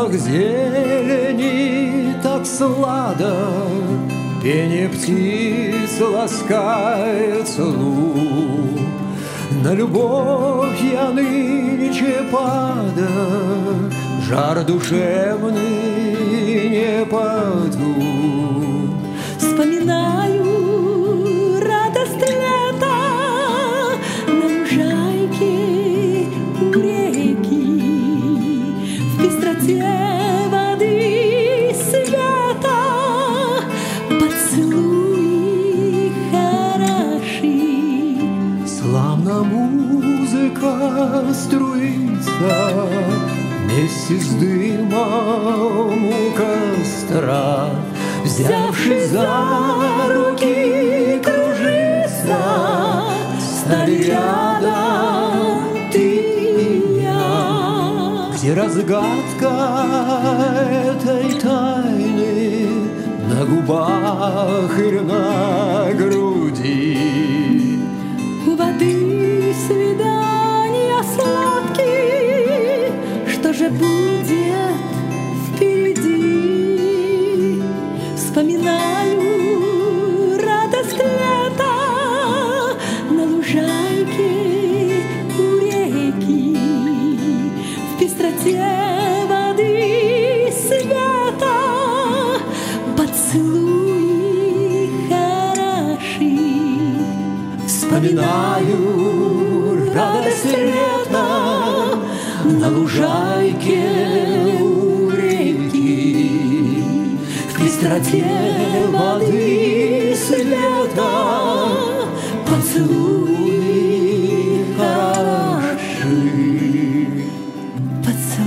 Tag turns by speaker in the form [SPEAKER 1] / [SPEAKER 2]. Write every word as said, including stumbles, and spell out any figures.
[SPEAKER 1] запах зелени так сладок, пение птиц ласкает слух. На любовь я нынче падаю, жар душевный не потух.
[SPEAKER 2] Вспоминаю радость лета на лужайке у реки, в пестроте воды света поцелуи хороши.
[SPEAKER 1] Славно музыка струится вместе с дымом у костра. Взявшись за руки, кружиться, стали рядом ты и я. Где разгадка этой тайны на губах и на груди?
[SPEAKER 2] У воды свидания сладкие, что же будет впереди? Вспоминаю радость лета на лужайке у реки, в пестроте воды света поцелуи хороши.
[SPEAKER 1] Вспоминаю радость лета на лужайке у реки, в пестроте воды света поцелуи хороши.
[SPEAKER 2] Поцелуи